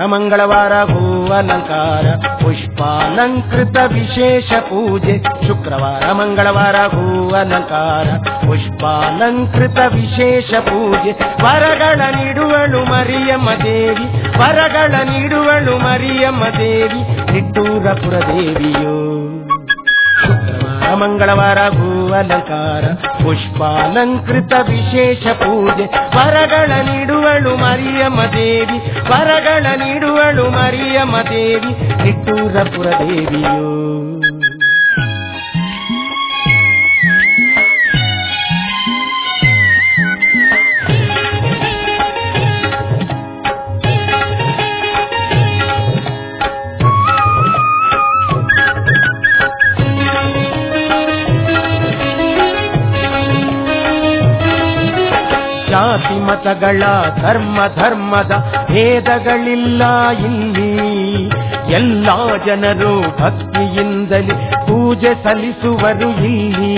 ಮಂಗಳವಾರ ಹೂ ಅಲಂಕಾರ ಪುಷ್ಪಾಲಂಕೃತ ವಿಶೇಷ ಪೂಜೆ. ಶುಕ್ರವಾರ ಮಂಗಳವಾರ ಹೂ ಅಲಂಕಾರ ಪುಷ್ಪಾಲಂಕೃತ ವಿಶೇಷ ಪೂಜೆ. ವರಗಳ ನೀಡುವಳು ಮರಿಯಮ್ಮ ದೇವಿ, ವರಗಳ ನೀಡುವಳು ಮರಿಯಮ್ಮ ದೇವಿ, ನಿಟ್ಟೂರಪುರ ದೇವಿಯೋ. ಶುಕ್ರವಾರ ಮಂಗಳವಾರ ಹೂ ಅಲಂಕಾರ ಪುಷ್ಪಾಲಂಕೃತ ವಿಶೇಷ ಪೂಜೆ. ವರಗಳ ನೀಡುವಳು ಮರಿಯಮ್ಮ ದೇವಿ, ವರಗಳ ನೀಡುವಳು ಮರಿಯಮ್ಮ ದೇವಿ, ನಿಟ್ಟೂರಪುರ ದೇವಿಯೋ. ಜಾತಿ ಮತಗಳ ಧರ್ಮದ ಭೇದಗಳಿಲ್ಲ ಇಲ್ಲಿ, ಎಲ್ಲ ಜನರು ಭಕ್ತಿಯಿಂದಲೇ ಪೂಜೆ ಸಲ್ಲಿಸುವರು ಇಲ್ಲಿ.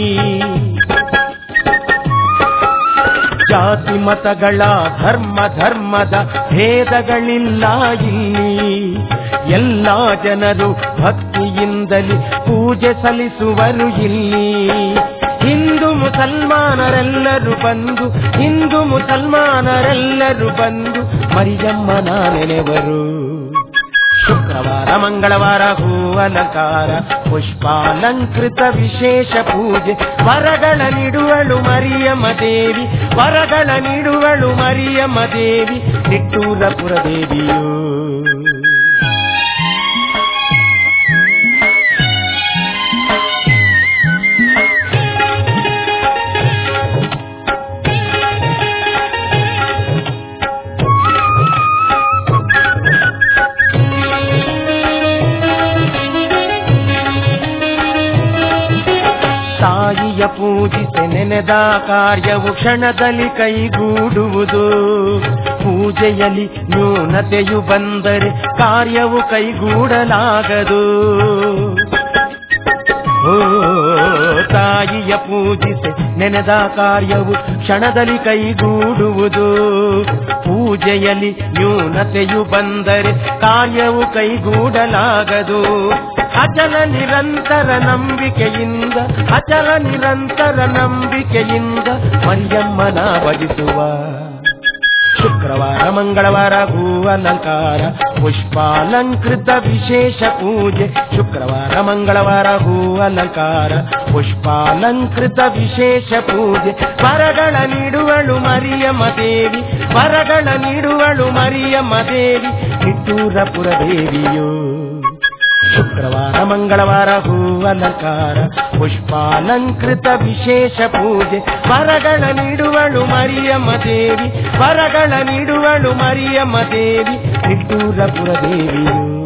ಜಾತಿ ಮತಗಳ ಧರ್ಮದ ಭೇದಗಳಿಲ್ಲ ಇಲ್ಲಿ, ಎಲ್ಲ ಜನರು ಭಕ್ತಿಯಿಂದಲೇ ಪೂಜೆ ಸಲ್ಲಿಸುವರು ಇಲ್ಲಿ. ಹಿಂದೂ ಮುಸಲ್ಮಾನರೆಲ್ಲರೂ ಬಂದು, ಹಿಂದೂ ಮುಸಲ್ಮಾನರೆಲ್ಲರೂ ಬಂದು ಮರಿಯಮ್ಮನ ನೆನೆವರು. ಶುಕ್ರವಾರ ಮಂಗಳವಾರ ಹೂ ಅಲಂಕಾರ ಪುಷ್ಪಾಲಂಕೃತ ವಿಶೇಷ ಪೂಜೆ. ವರಗಳ ನೀಡುವಳು ಮರಿಯಮ್ಮ ದೇವಿ, ವರಗಳ ನೀಡುವಳು ಮರಿಯಮ್ಮ ದೇವಿ, ನಿಟ್ಟೂರಪುರ ದೇವಿಯೋ. ತಾಯಿಯ ಪೂಜಿಸಿ ನೆನೆದ ಕಾರ್ಯವು ಕ್ಷಣದಲ್ಲಿ ಕೈಗೂಡುವುದು. ಪೂಜೆಯಲ್ಲಿ ನ್ಯೂನತೆಯು ಬಂದರೆ ಕಾರ್ಯವು ಕೈಗೂಡಲಾಗದು. ತಾಯಿಯ ಪೂಜಿಸಿ ನೆನೆದ ಕಾರ್ಯವು ಕ್ಷಣದಲ್ಲಿ ಕೈಗೂಡುವುದು. ಪೂಜೆಯಲ್ಲಿ ನ್ಯೂನತೆಯು ಬಂದರೆ ಕಾರ್ಯವು ಕೈಗೂಡಲಾಗದು. ಅಚಲ ನಿರಂತರ ನಂಬಿಕೆಯಿಂದ, ಅಚಲ ನಿರಂತರ ನಂಬಿಕೆಯಿಂದ ಮರಿಯಮ್ಮನ ಭಜಿಸುವ. ಶುಕ್ರವಾರ ಮಂಗಳವಾರ ಹೂ ಅಲಂಕಾರ ಪುಷ್ಪಾಲಂಕೃತ ವಿಶೇಷ ಪೂಜೆ. ಶುಕ್ರವಾರ ಮಂಗಳವಾರ ಹೂ ಅಲಂಕಾರ ಪುಷ್ಪಾಲಂಕೃತ ವಿಶೇಷ ಪೂಜೆ. ವರಗಳ ನೀಡುವಳು ಮರಿಯಮ್ಮ ದೇವಿ, ವರಗಳ ನೀಡುವಳು ಮರಿಯಮ್ಮ ದೇವಿ, ನಿಟ್ಟೂರಪುರ ದೇವಿಯೋ. ಶುಕ್ರವಾರ ಮಂಗಳವಾರ ಹೂ ಅಲಂಕಾರ ಪುಷ್ಪಾಲಂಕೃತ ವಿಶೇಷ ಪೂಜೆ. ವರಗಳ ನೀಡುವಳು ಮರಿಯಮ್ಮ ದೇವಿ, ವರಗಳ ನೀಡುವಳು ಮರಿಯಮ್ಮ ದೇವಿ, ನಿಟ್ಟೂರಪುರ ದೇವಿಯೋ.